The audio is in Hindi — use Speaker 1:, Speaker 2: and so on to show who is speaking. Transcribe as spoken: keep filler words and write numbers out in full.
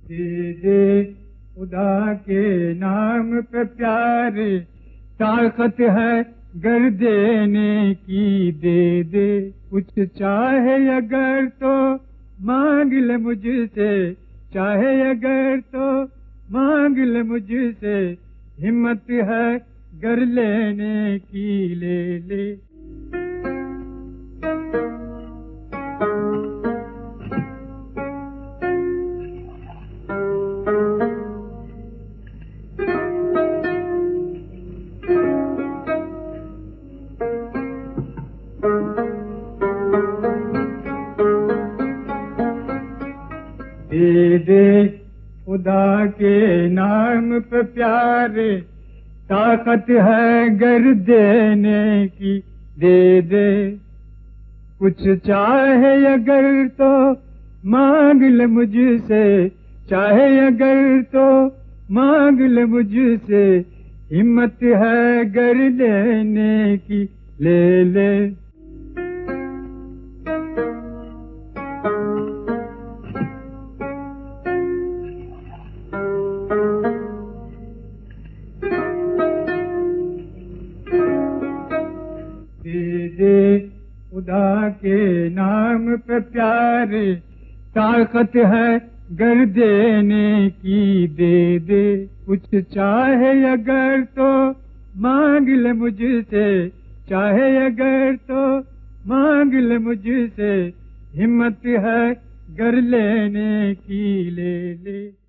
Speaker 1: दे दे खुदा के नाम पे प्यारे, ताकत है गर देने की, दे दे कुछ चाहे अगर तो मांग ले मुझसे, चाहे अगर तो मांग ले मुझसे, हिम्मत है गर लेने की, ले ले। दे दे खुदा के नाम पे प्यारे, ताकत है गर देने की, दे दे कुछ चाहे अगर तो मांग ले मुझसे, चाहे अगर तो मांग ले मुझसे, हिम्मत है गर लेने की, ले ले। दे दे खुदा के नाम पे प्यारे, ताकत है गर देने की, दे दे कुछ चाहे अगर तो मांग ले मुझसे, चाहे अगर तो मांग ले मुझसे, हिम्मत है गर लेने की, ले ले।